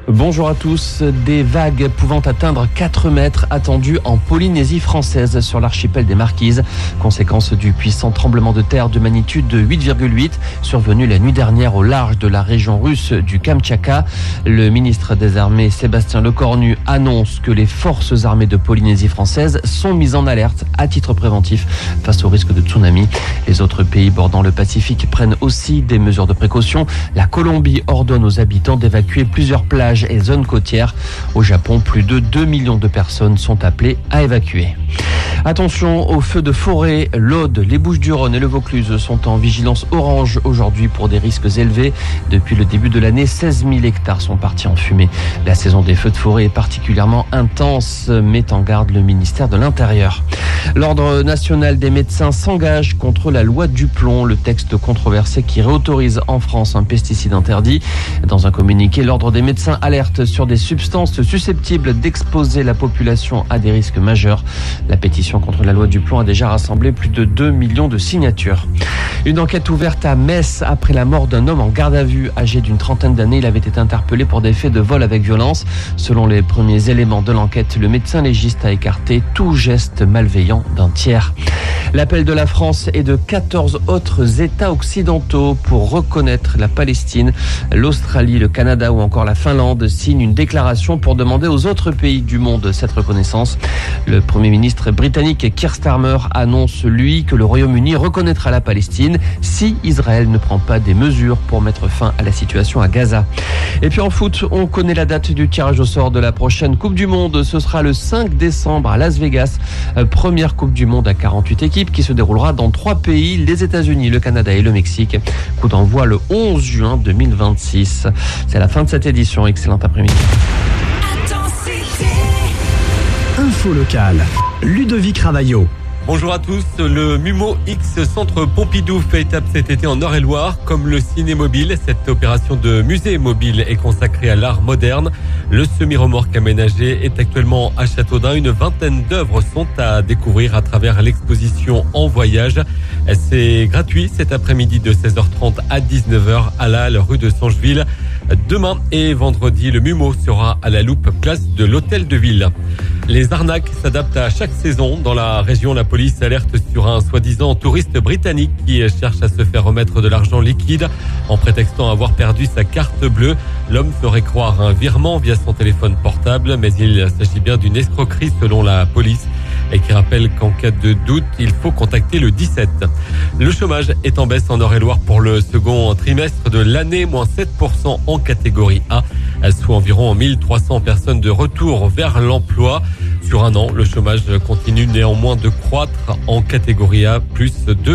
Bonjour à tous. Des vagues pouvant atteindre 4 mètres attendues en Polynésie française sur l'archipel des Marquises. Conséquence du puissant tremblement de terre de magnitude de 8,8 survenu la nuit dernière au large de la région russe du Kamtchatka. Le ministre des Armées Sébastien Lecornu annonce que les forces armées de Polynésie française sont mises en alerte à titre préventif face au risque de tsunami. Les autres pays bordant le Pacifique prennent aussi des mesures de précaution. La Colombie ordonne aux habitants d'évacuer plusieurs plages et zones côtières. Au Japon, plus de 2 millions de personnes sont appelées à évacuer. Attention aux feux de forêt. L'Aude, les Bouches-du-Rhône et le Vaucluse sont en vigilance orange aujourd'hui pour des risques élevés. Depuis le début de l'année, 16 000 hectares sont partis en fumée. La saison des feux de forêt est particulièrement intense, met en garde le ministère de l'Intérieur. L'Ordre national des médecins s'engage contre la loi Duplon, le texte controversé qui réautorise en France un pesticide interdit. Dans un communiqué, l'Ordre des médecins alerte sur des substances susceptibles d'exposer la population à des risques majeurs. La pétition contre la loi Duplon a déjà rassemblé plus de 2 millions de signatures. Une enquête ouverte à Metz après la mort d'un homme en garde à vue. Âgé d'une trentaine d'années, il avait été interpellé pour des faits de vol avec violence. Selon les premiers éléments de l'enquête, le médecin légiste a écarté tout geste malveillant d'un tiers. L'appel de la France et de 14 autres États occidentaux pour reconnaître la Palestine. L'Australie, le Canada ou encore la Finlande signent une déclaration pour demander aux autres pays du monde cette reconnaissance. Le Premier ministre britannique Keir Starmer annonce, lui, que le Royaume-Uni reconnaîtra la Palestine si Israël ne prend pas des mesures pour mettre fin à la situation à Gaza. Et puis en foot, on connaît la date du tirage au sort de la prochaine Coupe du Monde. Ce sera le 5 décembre à Las Vegas. Première Coupe du Monde à 48 équipes qui se déroulera dans 3 pays, les États-Unis, le Canada et le Mexique. Coup d'envoi le 11 juin 2026. C'est la fin de cette édition. Excellent après-midi. Info locale. Ludovic Ravaillot. Bonjour à tous. Le MUMO X Centre Pompidou fait étape cet été en Eure-et-Loire. Comme le Ciné-Mobile, cette opération de musée mobile est consacrée à l'art moderne. Le semi-remorque aménagé est actuellement à Châteaudun. Une vingtaine d'œuvres sont à découvrir à travers l'exposition En Voyage. C'est gratuit cet après-midi de 16h30 à 19h à la Halle, rue de Sangeville. Demain et vendredi, le MUMO sera à la loupe, place de l'Hôtel de Ville. Les arnaques s'adaptent à chaque saison. Dans la région, la police alerte sur un soi-disant touriste britannique qui cherche à se faire remettre de l'argent liquide en prétextant avoir perdu sa carte bleue. L'homme ferait croire un virement via son téléphone portable, mais il s'agit bien d'une escroquerie selon la police et qui rappelle qu'en cas de doute, il faut contacter le 17. Le chômage est en baisse en Eure-et-Loire pour le second trimestre de l'année, moins 7% en catégorie A, soit environ 1300 personnes de retour vers l'emploi. Sur un an, le chômage continue néanmoins de croître en catégorie A, plus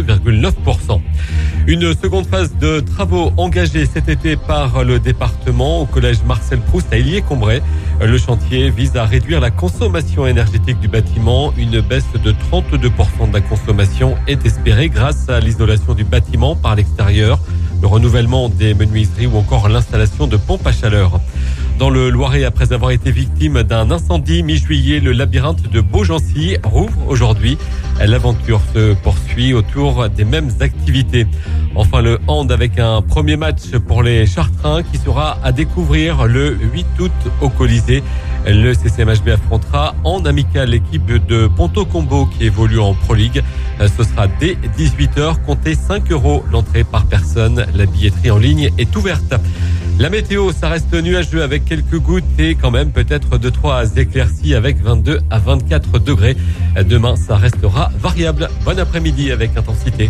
2,9%. Une seconde phase de travaux engagés cet été par le département au collège Marcel Proust à Illiers-Combray. Le chantier vise à réduire la consommation énergétique du bâtiment. Une baisse de 32% de la consommation est espérée grâce à l'isolation du bâtiment par l'extérieur, le renouvellement des menuiseries ou encore l'installation de pompes à chaleur. Dans le Loiret, après avoir été victime d'un incendie mi-juillet, le labyrinthe de Beaugency rouvre aujourd'hui. L'aventure se poursuit autour des mêmes activités. Enfin, le hand avec un premier match pour les Chartrains qui sera à découvrir le 8 août au Colisée. Le CCMHB affrontera en amical l'équipe de Ponto Combo qui évolue en Pro League. Ce sera dès 18h, comptez 5 € l'entrée par personne. La billetterie en ligne est ouverte. La météo, ça reste nuageux avec quelques gouttes et quand même peut-être 2-3 éclaircies avec 22 à 24 degrés. Demain, ça restera variable. Bon après-midi avec Intensité.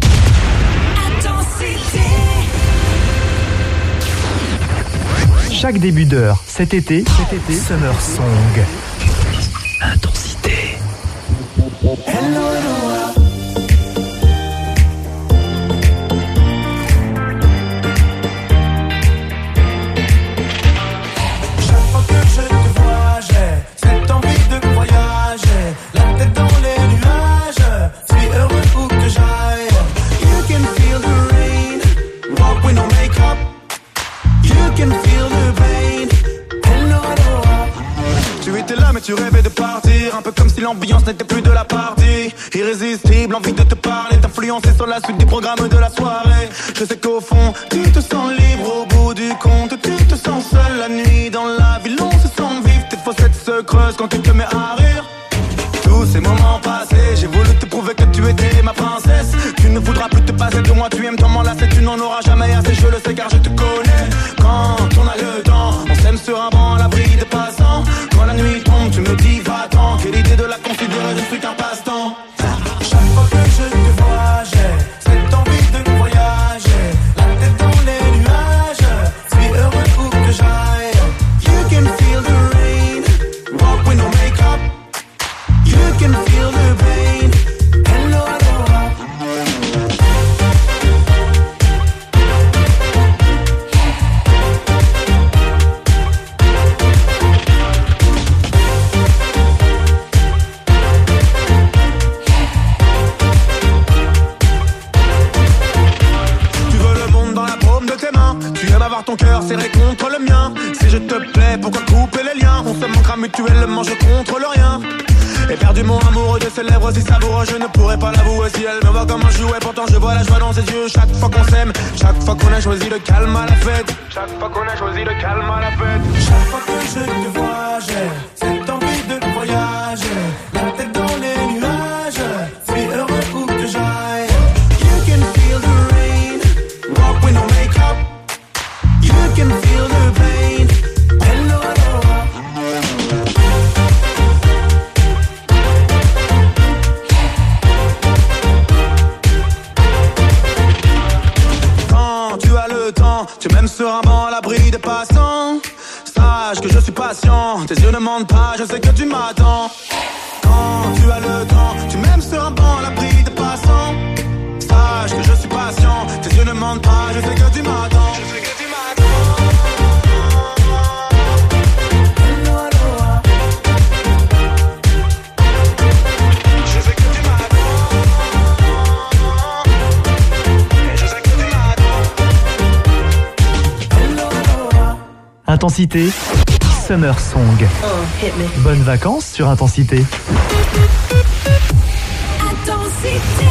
Chaque début d'heure cet été, Summer Song. Intensité. Tu rêvais de partir, un peu comme si l'ambiance n'était plus de la partie. Irrésistible, envie de te parler, t'influencer sur la suite du programme de la soirée. Je sais qu'au fond, tu te sens libre au bout du compte, tu te sens seul la nuit dans la ville. se creuse quand tu te mets à rire. Tous ces moments passés, j'ai voulu te prouver que tu étais ma princesse. Tu ne voudras plus te passer de moi, tu aimes tant m'enlacer, tu n'en auras jamais assez, je le sais car je te connais. Quand on a le temps, on s'aime sur un banc à l'abri des passants. Quand la nuit tombe, tu me dis va-t'en, quelle idée de la considérer, je ne suis qu'un passe-temps. Chaque fois que je te vois, j'ai cette envie de voyager, la tête dans les nuages, suis heureux où que j'aille. You can feel the rain, walk with no makeup. You can feel the pain. Hello, aloha. Tu veux le monde dans la paume de tes mains. Tu aimes avoir ton cœur serré contre le mien. Si je te plais, pourquoi couper les liens? On se manquera mutuellement, je contrôle rien. Éperdument amoureux de ses lèvres si savoureux, je ne pourrais pas l'avouer. Si elle me voit comme un jouet, pourtant je vois la joie dans ses yeux. Chaque fois qu'on s'aime, chaque fois qu'on a choisi le calme à la fête. Chaque fois qu'on a choisi le calme à la fête. Chaque fois que je te vois, j'ai cette envie de voyager, la tête dans les nuages, suis heureux où que j'aille. You can feel the rain, walk with no makeup. You can feel the pain. Hello, aloha. Tu as le temps, tu m'aimes sur un banc à l'abri des passants. Sache que je suis patient, tes yeux ne mentent pas, je sais que tu m'attends. Quand tu as le temps, tu m'aimes sur un banc à l'abri des passants. Sache que je suis patient, tes yeux ne mentent pas, je sais que tu m'attends. Je sais que tu m'attends. Hello, aloha. Je sais que tu m'attends. Je sais que tu m'attends. Intensité, Summer Song. Bonnes vacances sur Intensité. Intensité.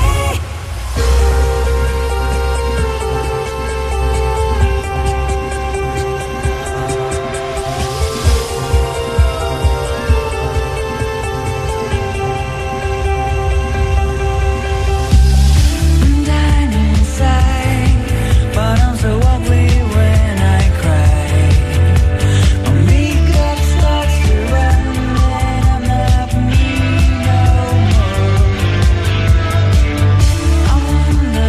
I wonder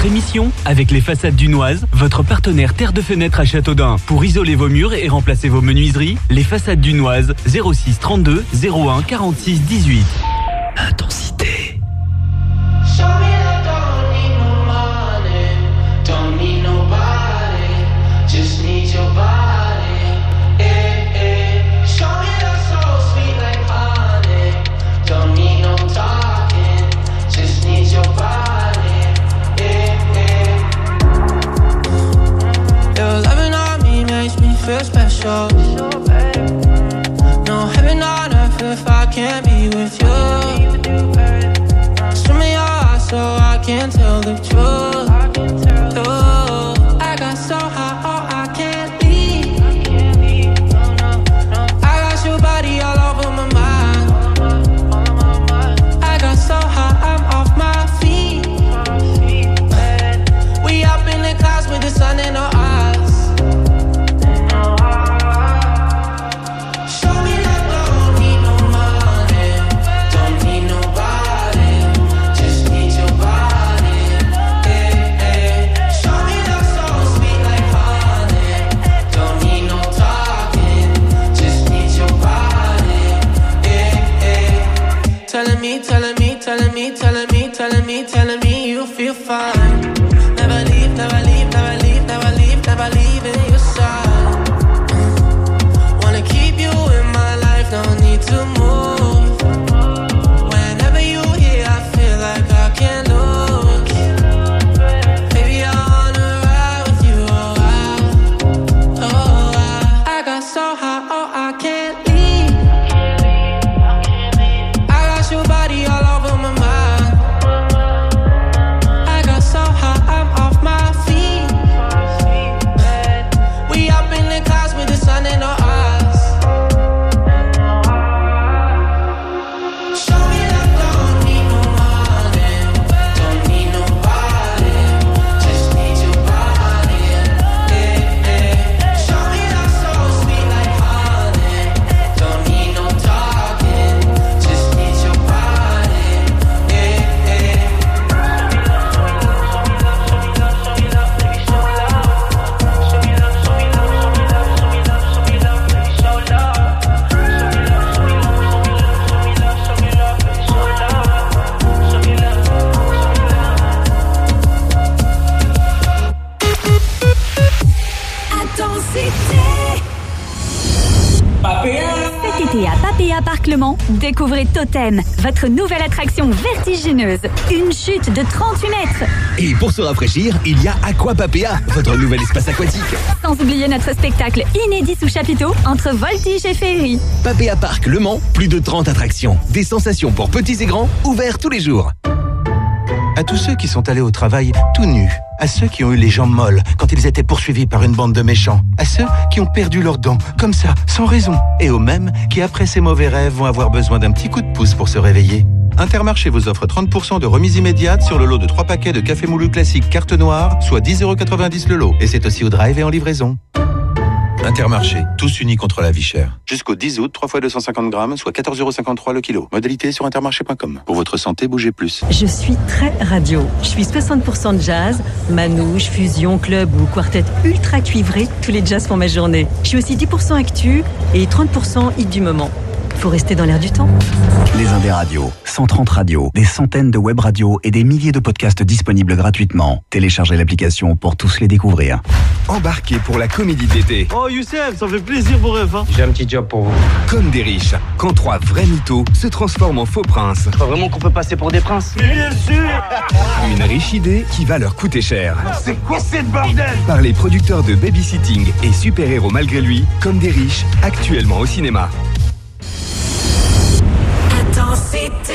votre émission avec les façades dunoises, votre partenaire Terre de Fenêtre à Châteaudun. Pour isoler vos murs et remplacer vos menuiseries, les façades dunoises 06 32 01 46 18. Intensité. Feel special. No heaven on earth if I can't be with you. Swim me your eyes so I can tell the truth. Ooh, I got so high, oh I can't leave. I got your body all over my mind. I got so high, I'm off my feet. We up in the clouds with the sun in our eyes. Telling me you feel fine. Never leave, never leave, never leave, never leave, never leaving your side. Wanna keep you in my life, no need to move. Whenever you here, I feel like I can't lose. Baby, I wanna ride with you, I got so high, oh I can't leave. I got your body all over my mind. Découvrez Totem, votre nouvelle attraction vertigineuse. Une chute de 38 mètres. Et pour se rafraîchir, il y a Aquapapéa, votre nouvel espace aquatique. Sans oublier notre spectacle inédit sous chapiteau entre voltige et féerie. Papéa Parc Le Mans, plus de 30 attractions. Des sensations pour petits et grands, ouverts tous les jours. À tous ceux qui sont allés au travail tout nus, à ceux qui ont eu les jambes molles quand ils étaient poursuivis par une bande de méchants, à ceux qui ont perdu leurs dents, comme ça, sans raison, et aux mêmes qui, après ces mauvais rêves, vont avoir besoin d'un petit coup de pouce pour se réveiller. Intermarché vous offre 30% de remise immédiate sur le lot de 3 paquets de café moulu classique carte noire, soit 10,90€ le lot. Et c'est aussi au drive et en livraison. Intermarché, tous unis contre la vie chère. Jusqu'au 10 août, 3 fois 250 grammes, soit 14,53€ le kilo. Modalité sur intermarché.com. Pour votre santé, bougez plus. Je suis très radio. Je suis 60% de jazz, manouche, fusion, club ou quartet ultra cuivré. Tous les jazz font ma journée. Je suis aussi 10% actu et 30% hit du moment. Faut rester dans l'air du temps. Les Indés Radios, 130 radios, des centaines de web radios et des milliers de podcasts disponibles gratuitement. Téléchargez l'application pour tous les découvrir. Embarquez pour la comédie d'été. Oh Youssef, ça fait plaisir vos rêves. Hein. J'ai un petit job pour vous. Comme des riches, quand 3 vrais mythos se transforment en faux princes. Je crois vraiment qu'on peut passer pour des princes. Bien sûr. Une riche idée qui va leur coûter cher. C'est quoi cette bordel? Par les producteurs de Babysitting et Super Héros malgré lui, Comme des riches, actuellement au cinéma. Intensité.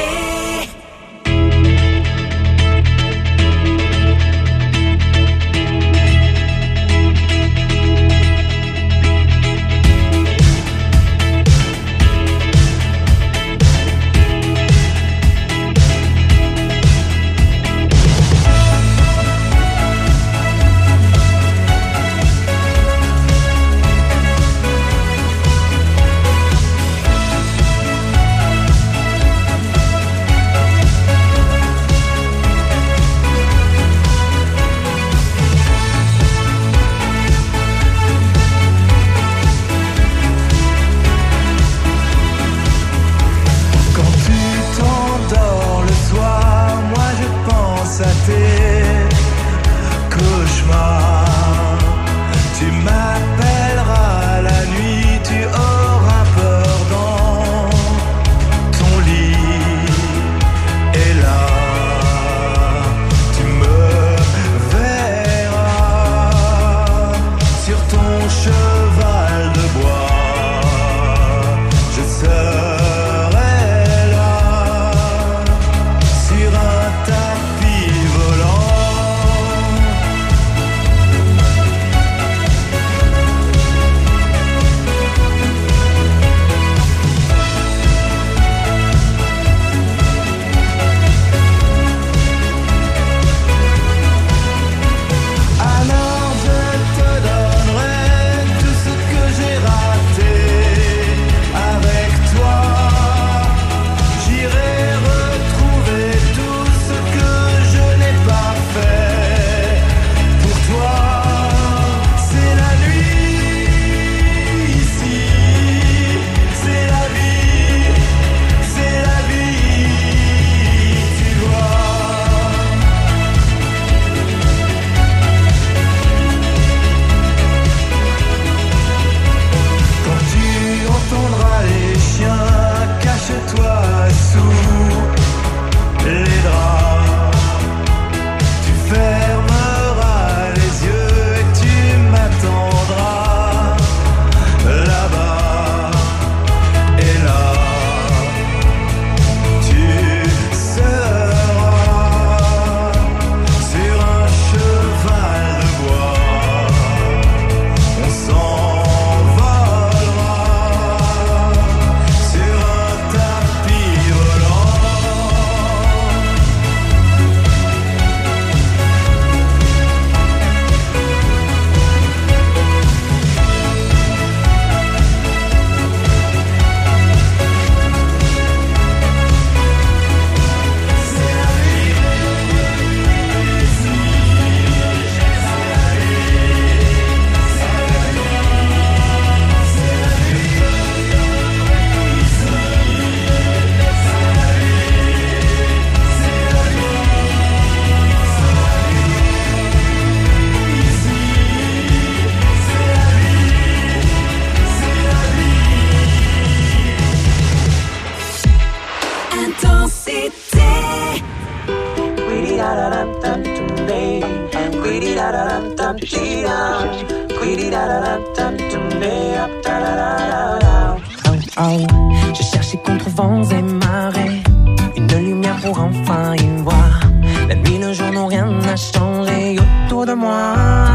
Je cherchais contre vents et marées une lumière pour enfin y voir. La nuit, le jour n'ont rien à changer autour de moi.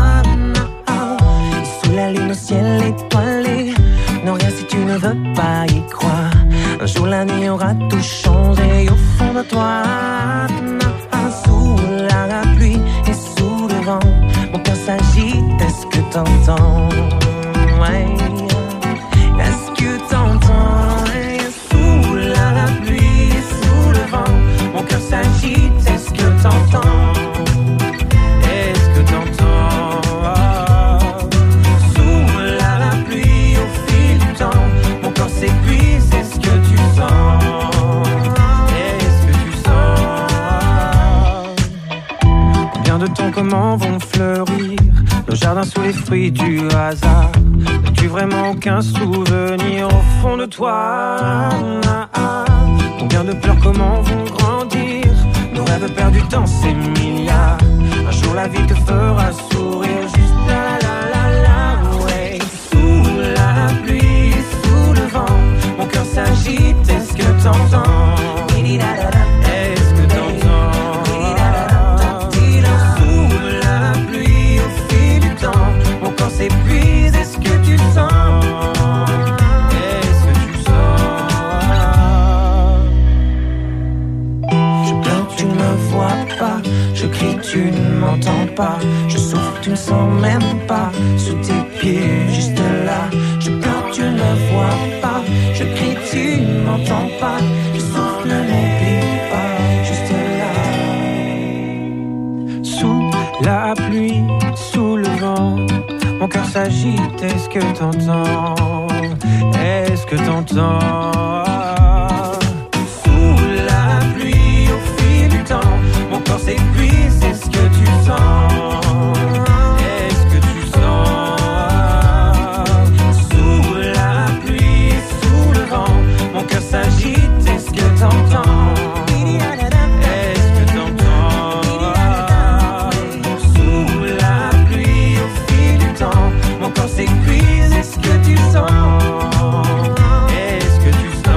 Sous la lune au ciel étoilé, non rien si tu ne veux pas y croire. Un jour la nuit aura tout changé au fond de toi. Sous la pluie et sous le vent, mon cœur s'agite, est-ce que t'entends? Ouais. Est-ce que t'entends? Sous la pluie et sous le vent, mon cœur s'agite, est-ce que t'entends? Est-ce que t'entends? Sous la pluie au fil du temps, mon corps s'épuise, est-ce que tu sens? Est-ce que tu sens? Combien de temps, comment vont fleurir nos jardins sous les fruits du hasard? N'as-tu vraiment aucun souvenir au fond de toi? Combien de pleurs, comment vont grandir nos rêves perdus dans ces milliards? Un jour la vie te fera sourire, juste la la la la, ouais. Sous la pluie, sous le vent, mon cœur s'agite, est-ce que t'entends? Est-ce que t'entends? Sous la pluie au fil du temps, mon corps s'épuise, est-ce que tu sens? Est-ce que tu sens? Je pleure, tu ne me vois pas. Je crie, tu ne m'entends pas. Je souffre, tu ne sens même pas. Sous tes pieds, juste là. Je pleure, tu ne me vois pas. Je crie, tu ne m'entends pas. Je souffre, ne m'oublie pas. Juste là. Sous la pluie, sous le vent, mon cœur s'agite, est-ce que t'entends? Est-ce que t'entends? Sous la pluie au fil du temps, mon corps s'épuise, est-ce que tu sens? Est-ce que tu sens? Sous la pluie, sous le vent, mon cœur s'agite, est-ce que t'entends? Mon corps s'épuise, est-ce que tu sens? Est-ce que tu sens?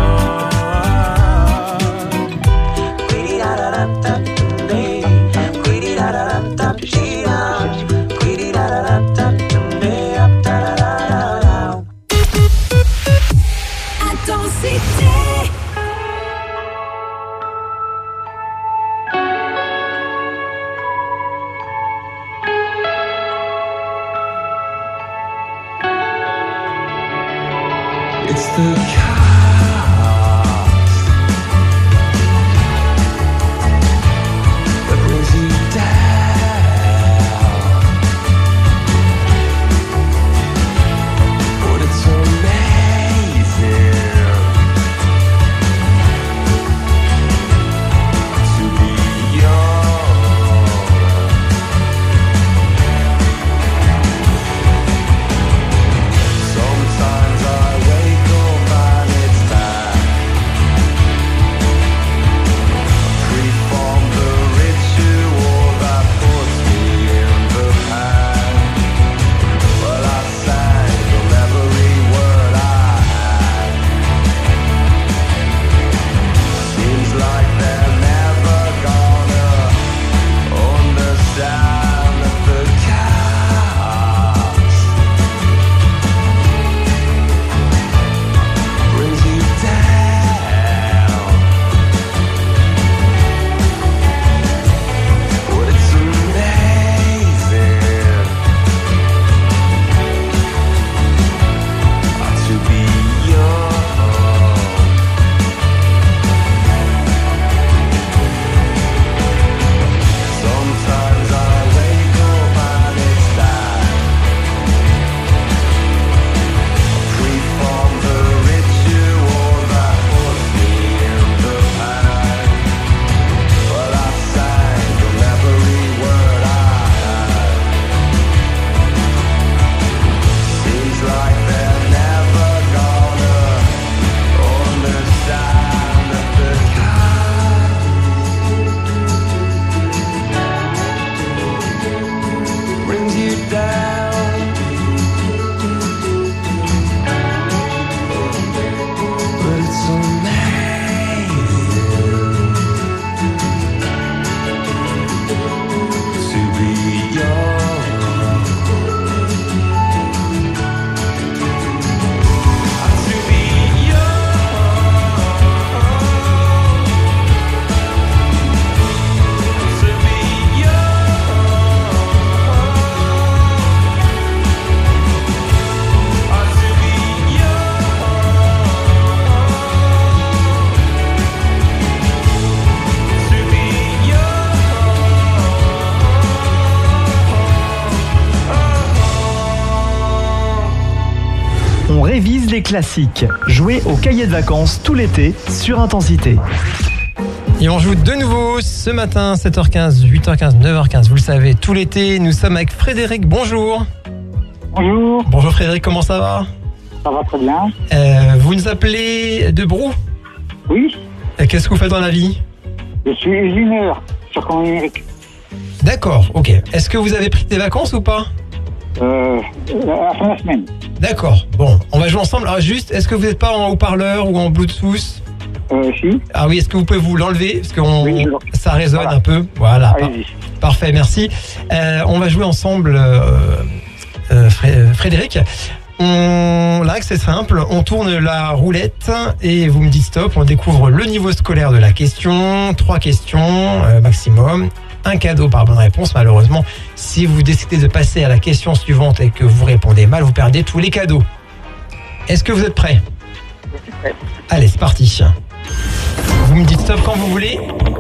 révise les classiques. Jouez au cahier de vacances tout l'été sur Intensité. Et on joue de nouveau ce matin, 7h15, 8h15, 9h15. Vous le savez, tout l'été, nous sommes avec Frédéric. Bonjour. Bonjour. Bonjour Frédéric, comment ça va? Ça va très bien. Vous nous appelez de Brou? Oui. Qu'est-ce que vous faitt dans la vie? Je suis usineur sur Camp numérique. D'accord, ok. Est-ce que vous avez pris des vacances ou pas? À la fin de la semaine. D'accord, bon, on va jouer ensemble. Alors juste, est-ce que vous n'êtes pas en haut-parleur ou en Bluetooth? Si. Ah oui, est-ce que vous pouvez vous l'enlever? Parce que ça résonne un peu. Voilà. Allez-y. Parfait, merci. On va jouer ensemble, Frédéric. Là, c'est simple, on tourne la roulette et vous me dites stop, on découvre le niveau scolaire de la question, 3 questions maximum, un cadeau par bonne réponse. Malheureusement, si vous décidez de passer à la question suivante et que vous répondez mal, vous perdez tous les cadeaux. Est-ce que vous êtes prêts? Je suis prêt. Allez, c'est parti. Vous me dites stop quand vous voulez.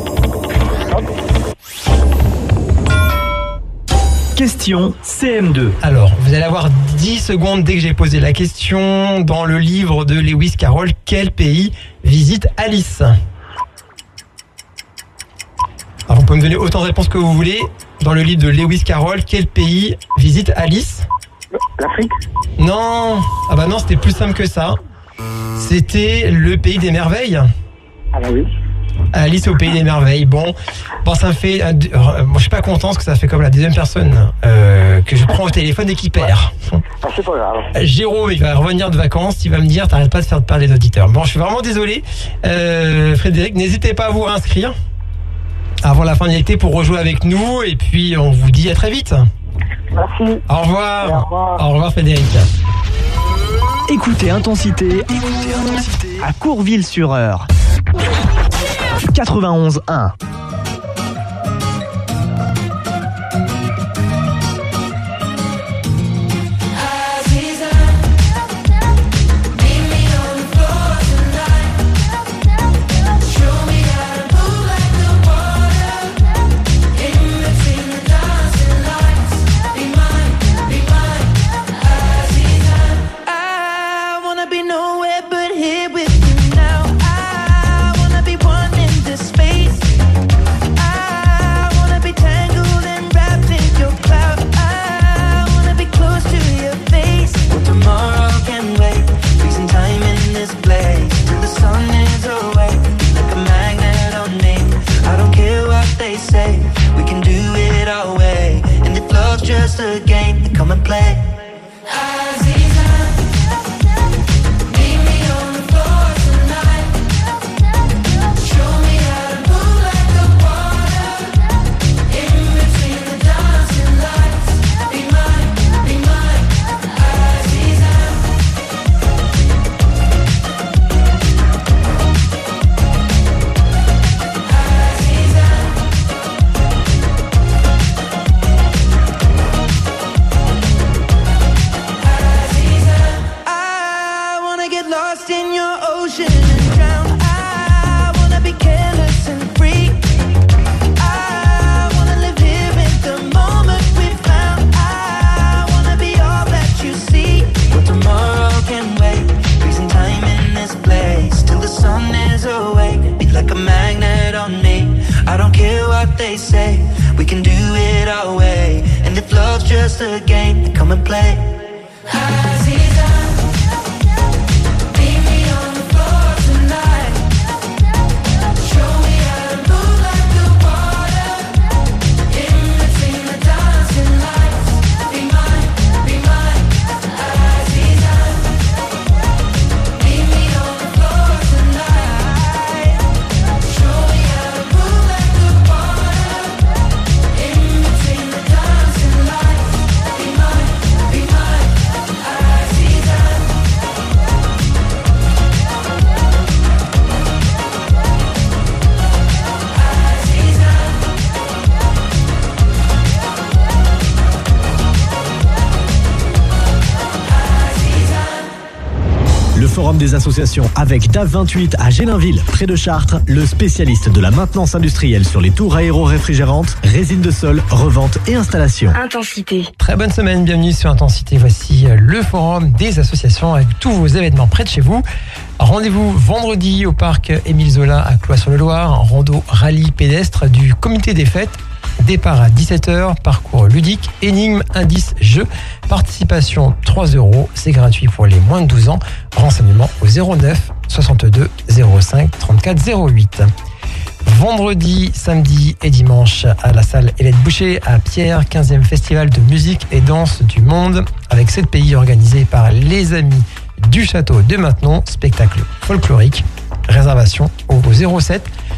Question CM2. Alors, vous allez avoir 10 secondes dès que j'ai posé la question. Dans le livre de Lewis Carroll, quel pays visite Alice? Alors, vous pouvez me donner autant de réponses que vous voulez. Dans le livre de Lewis Carroll, quel pays visite Alice? L'Afrique? Non. Ah bah non, c'était plus simple que ça. C'était le pays des merveilles. Ah bah oui. Alice au pays des merveilles. Bon, ça me fait... Moi, je suis pas content parce que ça fait comme la deuxième personne que je prends au téléphone et qui perd. Ah, c'est pas grave. Jérôme, il va revenir de vacances, il va me dire t'arrêtes pas de faire parler les auditeurs. Bon, je suis vraiment désolé. Frédéric, n'hésitez pas à vous réinscrire avant la fin de l'été pour rejouer avec nous. Et puis, on vous dit à très vite. Merci. Au revoir. Au revoir. Au revoir, Frédéric. Écoutez Intensité à Courville-sur-Eure. 91.1. Just a game, come and play. They say we can do it our way, and if love's just a game, come and play. forum des associations avec DAF28 à Gélinville, près de Chartres, le spécialiste de la maintenance industrielle sur les tours aéro-réfrigérantes, résine de sol, revente et installation. Intensité. Très bonne semaine, bienvenue sur Intensité. Voici le forum des associations avec tous vos événements près de chez vous. Rendez-vous vendredi au parc Émile Zola à Cloix-sur-le-Loir, en rando rallye pédestre du comité des fêtes. Départ à 17h, parcours ludique, énigmes, indices, jeux. Participation 3 €, c'est gratuit pour les moins de 12 ans. Renseignements au 09 62 05 34 08. Vendredi, samedi et dimanche à la salle Hélène Boucher à Pierre, 15e festival de musique et danse du monde avec 7 pays organisés par les amis du château de Maintenon, spectacle folklorique. Réservation au 07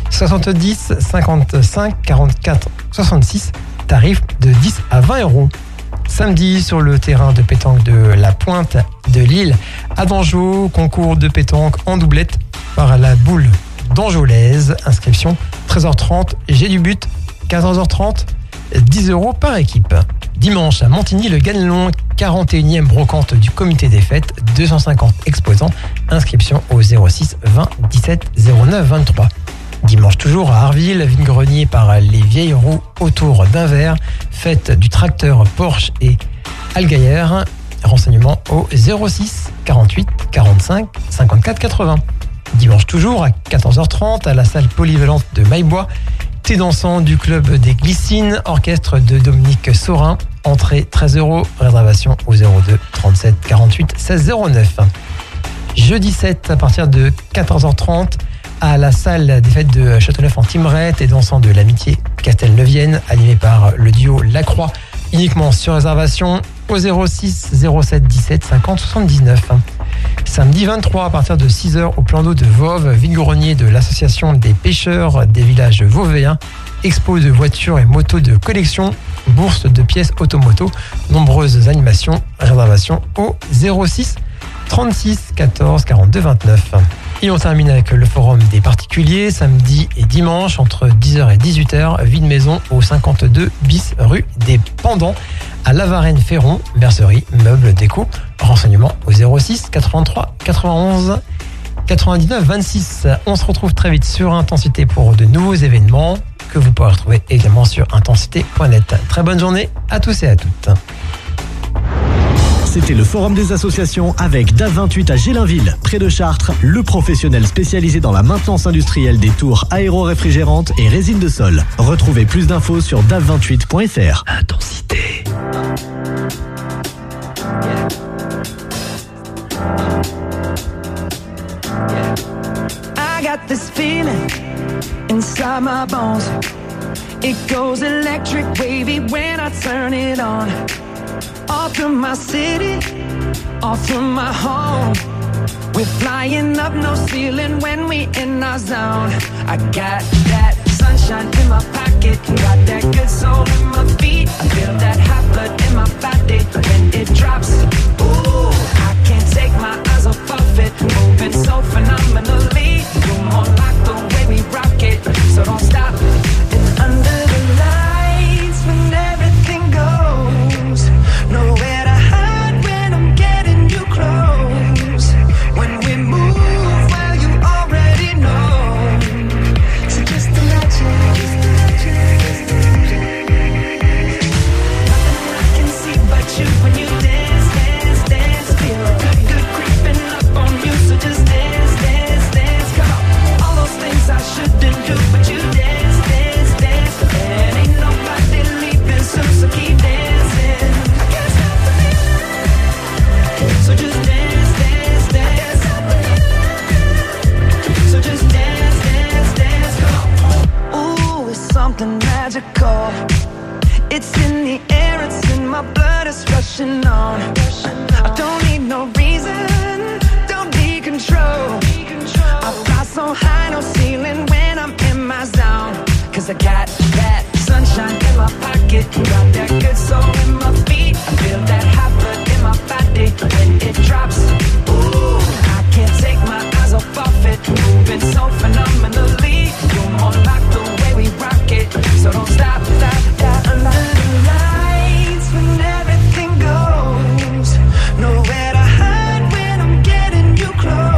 70 55 44 66, tarif de 10 à 20 €. Samedi, sur le terrain de pétanque de la Pointe de Lille à Dangeau, concours de pétanque en doublette par la boule d'Anjolaise. Inscription 13h30, j'ai du but, 14h30, 10 € par équipe. Dimanche à Montigny-le-Ganelon, 41e brocante du comité des fêtes, 250 exposants. Inscription au 06 20 17 09 23. Dimanche toujours à Arville, vide-grenier par les vieilles roues autour d'un verre. Fête du tracteur Porsche et Algaillère. Renseignements au 06 48 45 54 80. Dimanche toujours à 14h30 à la salle polyvalente de Maillebois. Thé dansant du club des Glycines, orchestre de Dominique Saurin. Entrée 13 €, réservation au 02 37 48 16 09. Jeudi 7 à partir de 14h30 à la salle des fêtes de Châteauneuf-en-Thymerais, et dansant de l'amitié Castelneuvienne, animé par le duo Lacroix, uniquement sur réservation au 06 07 17 50 79. Samedi 23 à partir de 6h au plan d'eau de Voves, vide-grenier de l'association des pêcheurs des villages vauvéens, expo de voitures et motos de collection, bourse de pièces automoto, nombreuses animations, réservation au 06 36 14 42 29. Et on termine avec le forum des particuliers, samedi et dimanche entre 10h et 18h, vide maison au 52 bis rue des Pendants à La Varenne-Ferron, mercerie, meubles, déco. Renseignements au 06 83 91 99 26. On se retrouve très vite sur Intensité pour de nouveaux événements que vous pourrez retrouver également sur intensité.net. Très bonne journée à tous et à toutes. C'était le forum des associations avec DAF28 à Gélinville, près de Chartres, le professionnel spécialisé dans la maintenance industrielle des tours aéro-réfrigérantes et résine de sol. Retrouvez plus d'infos sur daf28.fr. Intensité. I got this feeling inside my bones. It goes electric wavy when I turn it on. Off from my city, off from my home. We're flying up, no ceiling when we in our zone. I got that sunshine in my pocket, got that good soul in my feet. I feel that hot blood in my body when it drops. Ooh, I can't take my eyes off of it, moving so phenomenally. You're more like the way we rock it, so don't stop. And under the lights when everything goes, nowhere to hide when I'm getting you close. When we move, well, you already know. So just imagine. Nothing I can see but you when you dance, dance, dance. Feel good, good creeping up on you. So just dance, dance, dance. Come on. All those things I shouldn't do, but you dance, dance, dance. And ain't nobody leaving soon, so keep dancing. I can't stop the feeling. So just dance, dance, dance. So just dance, dance, dance. Come on. Ooh, it's something magical. It's in the air, it's in my blood, it's rushing on. I don't need no reason, don't need control. I fly so high, no ceiling when I'm in my zone. Cause I got that sunshine in my pocket, got that good soul in my feet. I feel that hot blood in my body when it drops. Ooh, I can't take my eyes off of it, moving so phenomenally. You're more like the way we rock it, so don't stop, stop, stop. Under the lights when everything goes, nowhere to hide when I'm getting you close.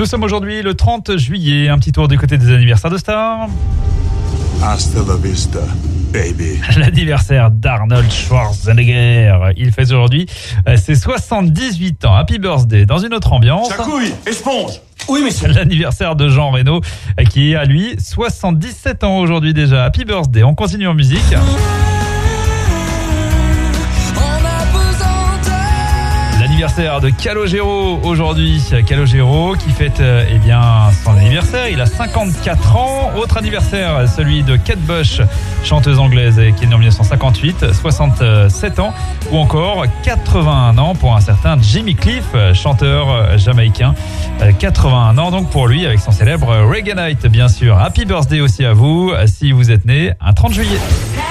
sommes aujourd'hui le 30 juillet. Un petit tour du côté des anniversaires de stars. Hasta la vista, baby. L'anniversaire d'Arnold Schwarzenegger. Il fait aujourd'hui ses 78 ans. Happy birthday. Dans une autre ambiance. Chacouille, éponge. Oui, messieurs. L'anniversaire de Jean Reno, qui est à lui 77 ans aujourd'hui déjà. Happy birthday. On continue en musique. L'anniversaire de Calogero aujourd'hui. Calogero qui fête son anniversaire. Il a 54 ans. Autre anniversaire, celui de Kate Bush, chanteuse anglaise qui est née en 1958, 67 ans. Ou encore 81 ans pour un certain Jimmy Cliff, chanteur jamaïcain. 81 ans donc pour lui avec son célèbre Reaganite bien sûr. Happy birthday aussi à vous si vous êtes né un 30 juillet.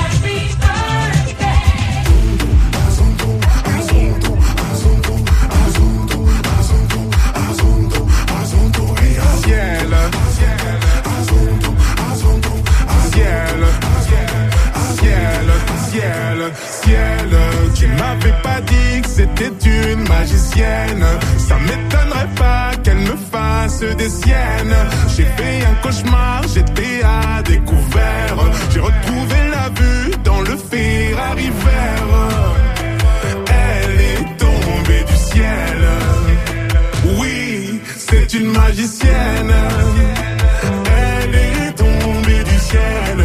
Ciel, tu m'avais pas dit que c'était une magicienne. Ça m'étonnerait pas qu'elle me fasse des siennes. J'ai fait un cauchemar, j'étais à découvert. J'ai retrouvé la vue dans le Ferrari vert. Elle est tombée du ciel. Oui, c'est une magicienne. Elle est tombée du ciel.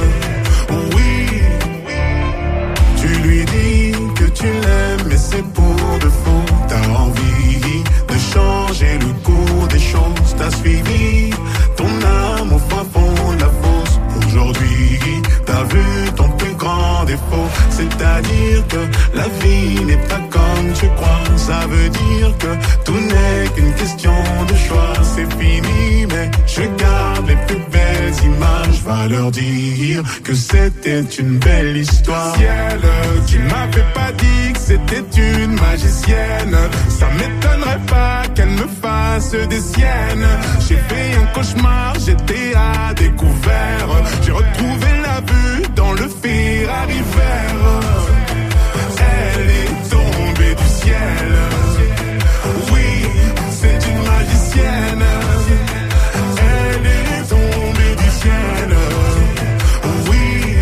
Tu l'aimes mais c'est pour de faux. T'as envie de changer le cours des choses. T'as suivi ton âme au fin fond de la fosse. Aujourd'hui t'as vu ton plus grand défaut. C'est-à-dire que la vie n'est pas comme tu crois. Ça veut dire que tout n'est qu'une question de choix. C'est fini mais je garde les plus belles images. Va leur dire que c'était une belle histoire. Ciel, tu m'avais pas dit que c'était une magicienne. Ça m'étonnerait pas qu'elle me fasse des siennes. J'ai fait un cauchemar, j'étais à découvert. J'ai retrouvé la vue dans le Ferrari vert. Elle est tombée du ciel. Oui, c'est une magicienne. Elle est tombée du ciel. Oui,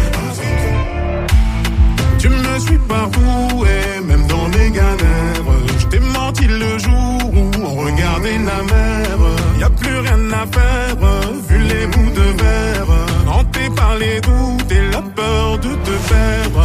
tu me suis partout et même dans mes galères. Je t'ai menti le jour où on regardait la mer. Y a plus rien à faire, vu les bouts de verre. Hanté par les doutes et la peur de te perdre.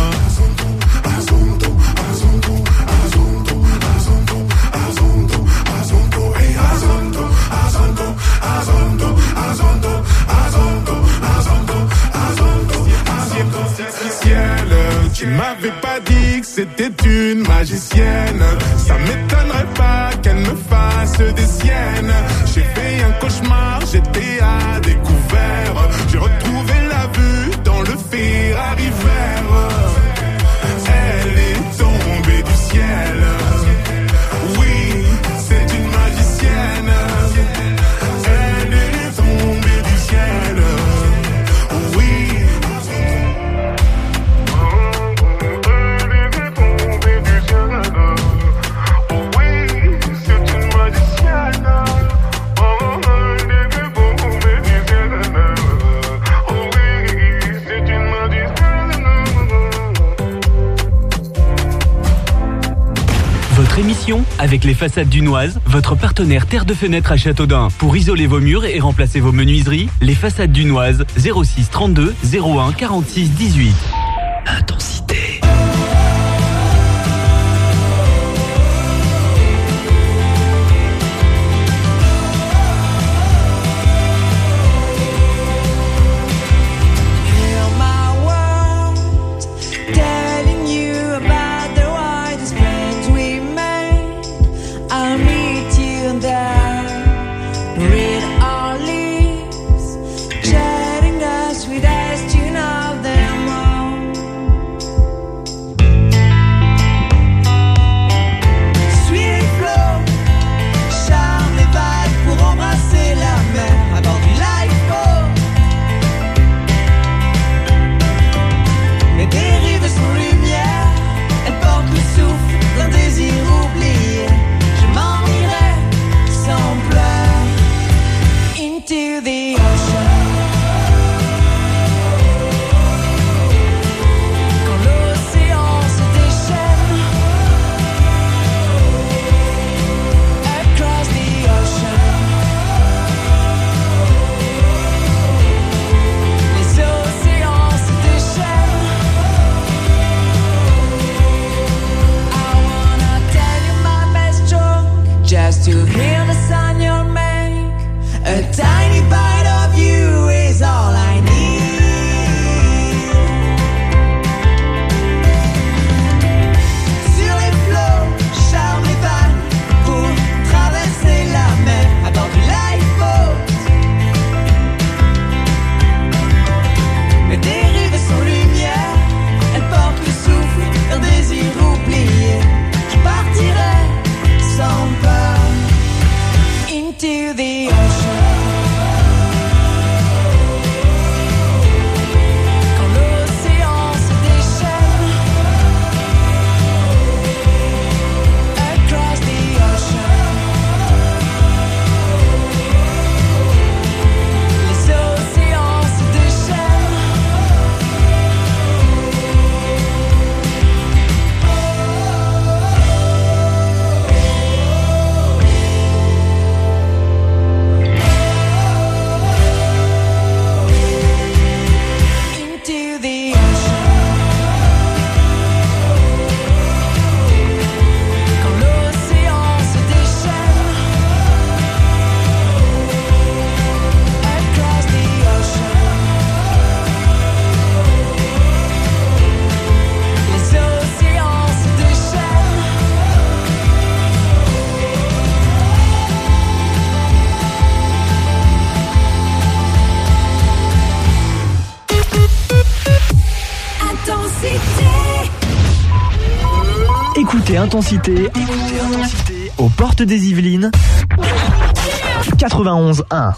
Ciel, tu m'avais pas dit que c'était une magicienne. Ça m'étonnerait pas qu'elle me fasse des siennes. J'ai fait un cauchemar, j'étais à découvert. J'ai retrouvé la vue dans le Ferrari vert. Elle est tombée du ciel. Oui, c'est une magicienne. Elle est tombée du ciel. Oui. Votre émission avec les façades Dunoise, votre partenaire Terre de Fenêtre à Châteaudun. Pour isoler vos murs et remplacer vos menuiseries, les façades Dunoise, 06 32 01 46 18. Intensité. into the ocean. Quand l'océan se déchaîne, across the ocean. Les océans se déchaînent. I wanna tell you my best joke, just to hear the sound you make. A tiny bite of you is all I need. Sur les flots, charme les vannes pour traverser la mer à bord du lifeboat. Les dérives sont lumière, elles portent le souffle d'un désir oublié. Je partirai sans peur into the ocean. Quand l'océan se déchaîne, across the ocean. Les océans se déchaînent. Into the ocean. Quand l'océan se déchaîne, across the ocean. Les océans se déchaînent. Écoutez Intensité aux portes des Yvelines 91.1.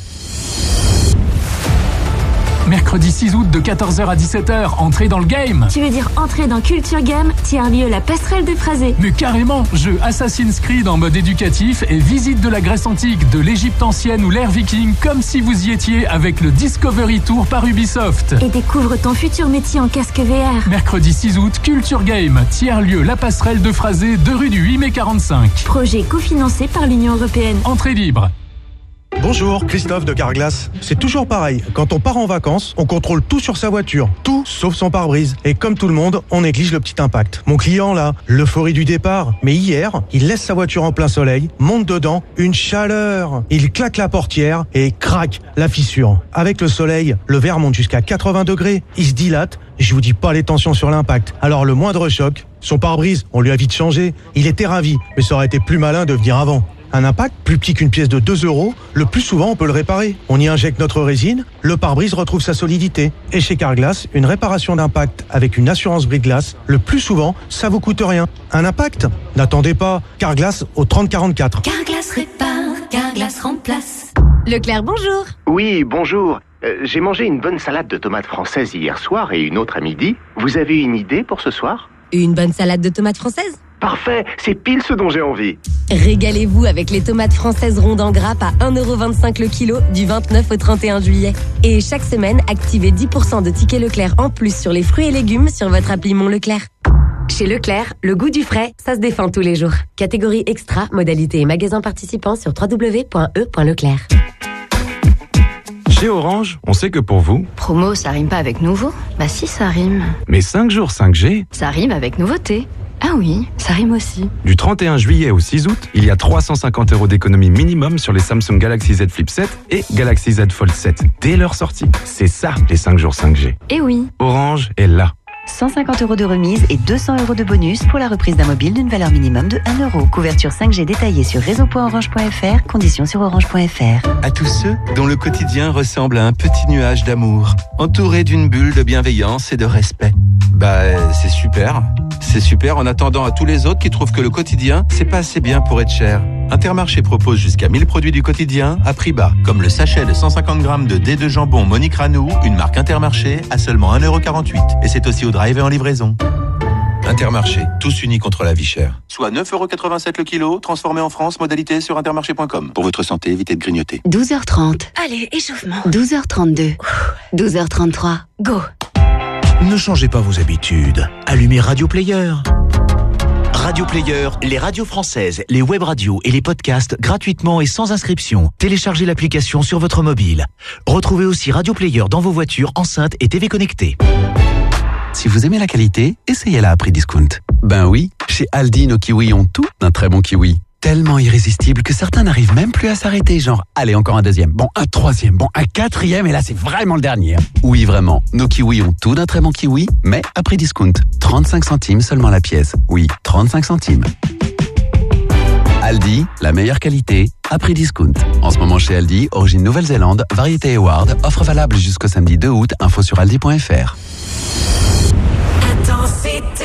Mercredi 6 août de 14h à 17h, entrée dans le game. Tu veux dire entrer dans Culture Game, tiers-lieu la passerelle de Phrasé. Mais carrément, jeu Assassin's Creed en mode éducatif et visite de la Grèce antique, de l'Égypte ancienne ou l'ère viking, comme si vous y étiez avec le Discovery Tour par Ubisoft. Et découvre ton futur métier en casque VR. Mercredi 6 août, Culture Game, tiers-lieu la passerelle de Phrasé, 2 rue du 8 mai 45. Projet cofinancé par l'Union Européenne. Entrée libre. Bonjour, Christophe de Carglass. C'est toujours pareil. Quand on part en vacances, on contrôle tout sur sa voiture. Tout sauf son pare-brise. Et comme tout le monde, on néglige le petit impact. Mon client là, l'euphorie du départ. Mais hier, il laisse sa voiture en plein soleil, monte dedans, une chaleur. Il claque la portière et craque la fissure. Avec le soleil, le verre monte jusqu'à 80 degrés. Il se dilate. Je vous dis pas les tensions sur l'impact. Alors le moindre choc, son pare-brise, on lui a vite changé. Il était ravi, mais ça aurait été plus malin de venir avant. Un impact, plus petit qu'une pièce de 2 €, le plus souvent on peut le réparer. On y injecte notre résine, le pare-brise retrouve sa solidité. Et chez Carglass, une réparation d'impact avec une assurance brise-glace, le plus souvent, ça vous coûte rien. Un impact ? N'attendez pas. Carglass au 3044. Carglass répare, Carglass remplace. Leclerc, bonjour. Oui, bonjour. J'ai mangé une bonne salade de tomates françaises hier soir et une autre à midi. Vous avez une idée pour ce soir ? Une bonne salade de tomates françaises ? Parfait, c'est pile ce dont j'ai envie. Régalez-vous avec les tomates françaises rondes en grappe à 1,25 € le kilo du 29 au 31 juillet. Et chaque semaine, activez 10% de tickets Leclerc en plus sur les fruits et légumes sur votre appli Mon Leclerc. Chez Leclerc, le goût du frais, ça se défend tous les jours. Catégorie extra, modalité et magasin participant sur www.e.leclerc. Chez Orange, on sait que pour vous... Promo, ça rime pas avec nouveau. Bah si, ça rime. Mais 5 jours 5G... Ça rime avec nouveauté. Ah oui, ça rime aussi. Du 31 juillet au 6 août, il y a 350 € d'économie minimum sur les Samsung Galaxy Z Flip 7 et Galaxy Z Fold 7 dès leur sortie. C'est ça, les 5 jours 5G. Eh oui. Orange est là. 150 € de remise et 200 € de bonus pour la reprise d'un mobile d'une valeur minimum de 1 €. Couverture 5G détaillée sur réseau.orange.fr, conditions sur orange.fr. À tous ceux dont le quotidien ressemble à un petit nuage d'amour, entouré d'une bulle de bienveillance et de respect. Bah, c'est super. C'est super en attendant à tous les autres qui trouvent que le quotidien, c'est pas assez bien pour être cher. Intermarché propose jusqu'à 1000 produits du quotidien à prix bas, comme le sachet de 150 grammes de dés de jambon Monique Ranou, une marque Intermarché, à seulement 1,48 €. Et c'est aussi au drive et en livraison. Intermarché, tous unis contre la vie chère. Soit 9,87€ le kilo, transformé en France, modalité sur intermarché.com. Pour votre santé, évitez de grignoter. 12h30. Allez, échauffement. 12h32. 12h33. Go. Ne changez pas vos habitudes. Allumez Radio Player. Radio Player, les radios françaises, les web radios et les podcasts gratuitement et sans inscription. Téléchargez l'application sur votre mobile. Retrouvez aussi Radio Player dans vos voitures, enceintes et TV connectées. Si vous aimez la qualité, essayez-la à prix discount. Ben oui, chez Aldi, nos kiwis ont tout d'un très bon kiwi. Tellement irrésistible que certains n'arrivent même plus à s'arrêter, genre, allez, encore un deuxième, bon, un troisième, bon, un quatrième, et là, c'est vraiment le dernier. Oui, vraiment, nos kiwis ont tout d'un très bon kiwi, mais à prix discount. 35 centimes seulement la pièce. Oui, 35 centimes. Aldi, la meilleure qualité, à prix discount. En ce moment chez Aldi, origine Nouvelle-Zélande, variété Award, offre valable jusqu'au samedi 2 août, info sur aldi.fr. Intensité.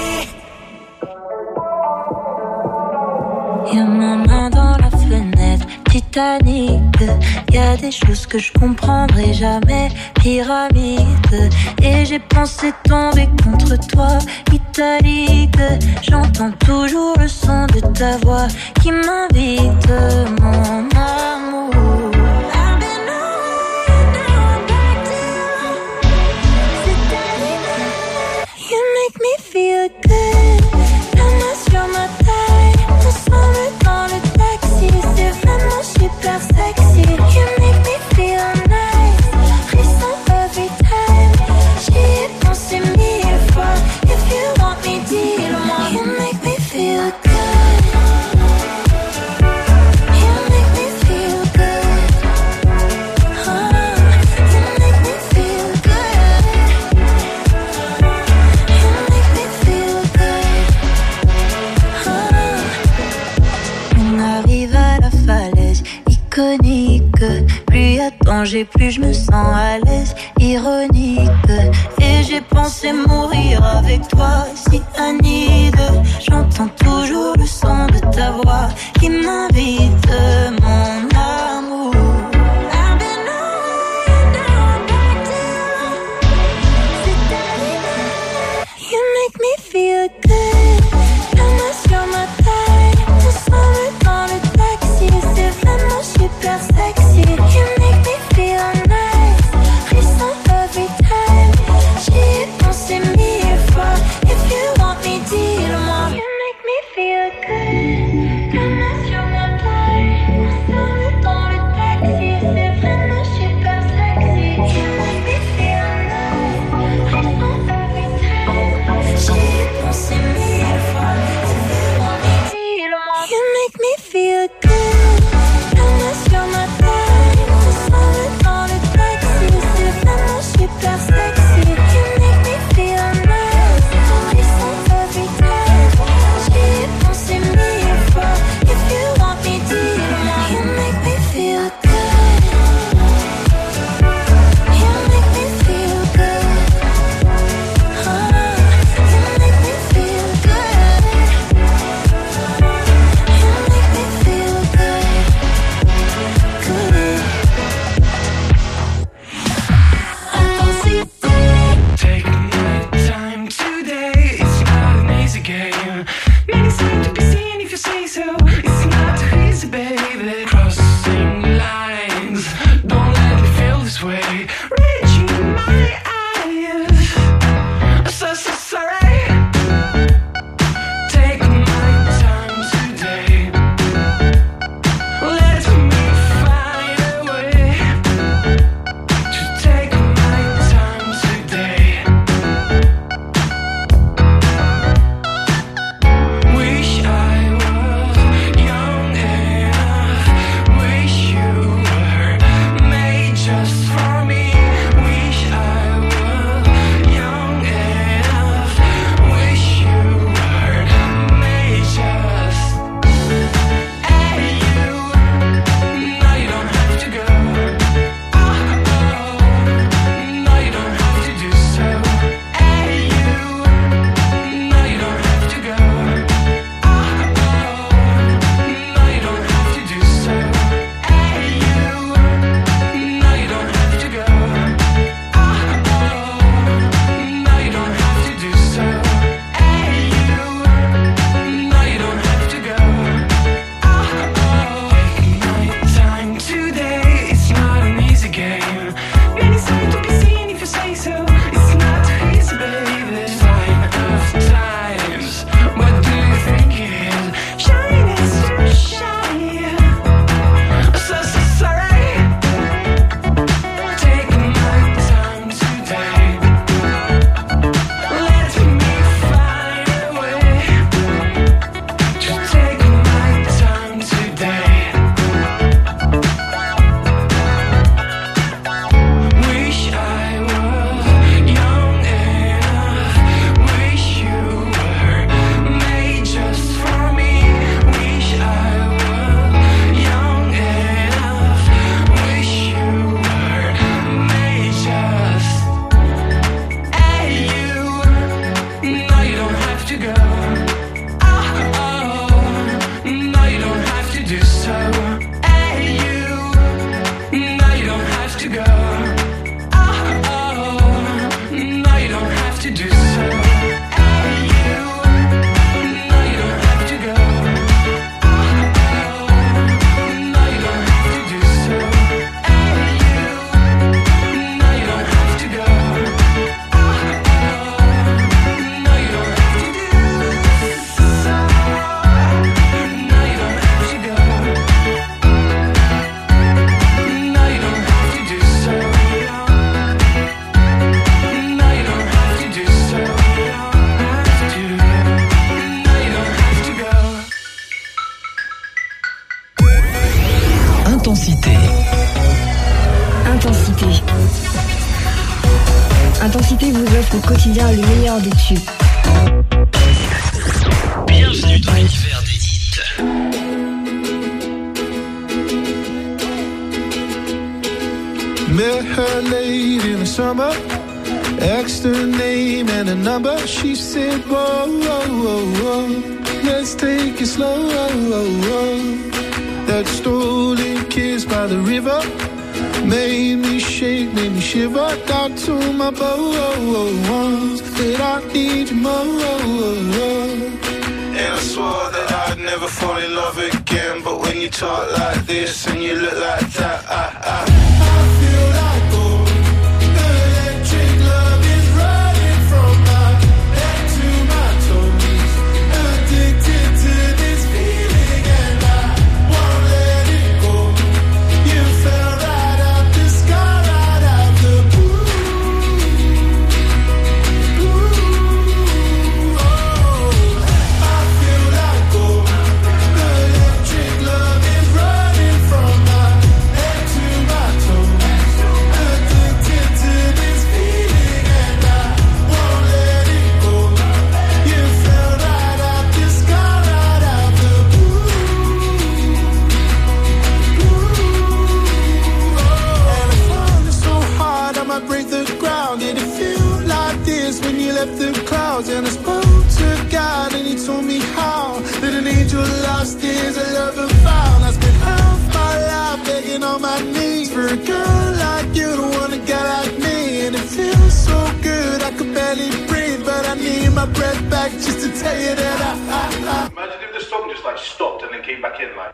Y'a ma main dans la fenêtre, Titanic. Y'a des choses que je comprendrai jamais, pyramide. Et j'ai pensé tomber contre toi, italique. J'entends toujours le son de ta voix qui m'invite, mon amour. You make me feel good. La main sur ma taille, ensemble dans le taxi, c'est vraiment super sexy. You make me feel nice, frisson every time. J'y ai pensé 1000 fois. If you want me, dis-le-moi. You make me feel good. You make me feel good. You make me feel good. On arrive à la falaise iconique. Plus y a danger, plus je me sens à l'aise. Ironique. Et j'ai pensé mourir avec toi, si Anide. J'entends toujours le son de ta voix qui m'invite, mon amour. I've been on back You make me feel good. La main sur ma taille, ensemble dans le taxi, c'est vraiment super sexy. You make me feel nice, frisson every time. J'y ai pensé 1000 fois. If you want me, dis-le-moi. You make me feel good. La main sur ma taille, ensemble Intensité vous offre au quotidien le meilleur des tubes. Bienvenue dans l'univers des hits. Met her late in the summer, asked her name and a number. She said, whoa, whoa, whoa, whoa, let's take it slow. That stolen kiss by the river made me shake, made me shiver. Got to my bones, that I need you more. And I swore that I'd never fall in love again. But when you talk like this and you look like that, I feel like gold. Electric love is running from my head to my toes. Addicted to this feeling and I won't let it go. You fell right out the sky, right out the blue. I feel like gold. Electric love is running from my head to my toes. Addicted to this feeling and I won't let it go. You fell right out the sky, right out the blue. And I'm falling so hard I might break the ground. Did it feel like this when you left the clouds? And I spoke to God and he told me how that an angel lost his lover found. I spent half my life begging on my knees for a girl like you to want a guy like me. And it feels so good I could barely breathe, but I need my breath back just to tell you that I Imagine if the song just like stopped and then came back in like.